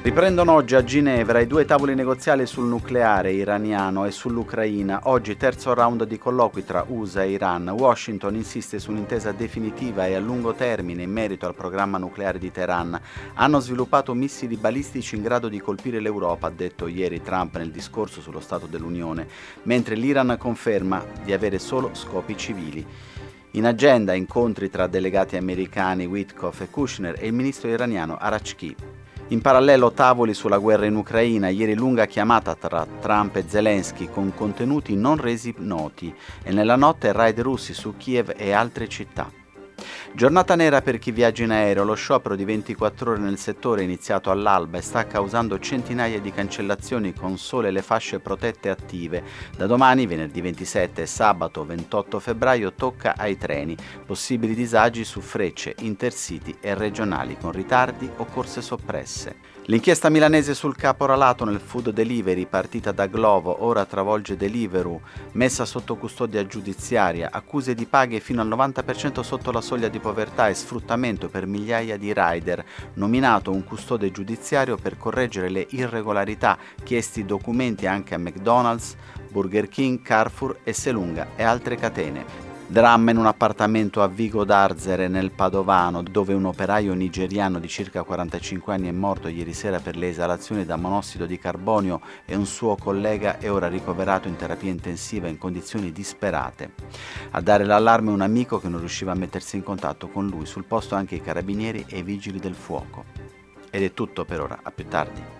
Riprendono oggi a Ginevra i 2 tavoli negoziali sul nucleare iraniano e sull'Ucraina. Oggi terzo round di colloqui tra USA e Iran. Washington insiste su un'intesa definitiva e a lungo termine in merito al programma nucleare di Teheran. Hanno sviluppato missili balistici in grado di colpire l'Europa, ha detto ieri Trump nel discorso sullo Stato dell'Unione, mentre l'Iran conferma di avere solo scopi civili. In agenda incontri tra delegati americani Witkoff e Kushner e il ministro iraniano Arachki. In parallelo tavoli sulla guerra in Ucraina, ieri lunga chiamata tra Trump e Zelensky con contenuti non resi noti e nella notte raid russi su Kiev e altre città. Giornata nera per chi viaggia in aereo, lo sciopero di 24 ore nel settore è iniziato all'alba e sta causando centinaia di cancellazioni con sole le fasce protette attive. Da domani, venerdì 27 e sabato 28 febbraio, tocca ai treni. Possibili disagi su Frecce, Intercity e regionali con ritardi o corse soppresse. L'inchiesta milanese sul caporalato nel food delivery, partita da Glovo, ora travolge Deliveroo, messa sotto custodia giudiziaria, accuse di paghe fino al 90% sotto la soglia di povertà e sfruttamento per migliaia di rider, nominato un custode giudiziario per correggere le irregolarità, chiesti documenti anche a McDonald's, Burger King, Carrefour, Esselunga e altre catene. Dramma in un appartamento a Vigo d'Arzere nel Padovano, dove un operaio nigeriano di circa 45 anni è morto ieri sera per le esalazioni da monossido di carbonio e un suo collega è ora ricoverato in terapia intensiva in condizioni disperate. A dare l'allarme un amico che non riusciva a mettersi in contatto con lui, sul posto anche i carabinieri e i vigili del fuoco. Ed è tutto per ora, a più tardi.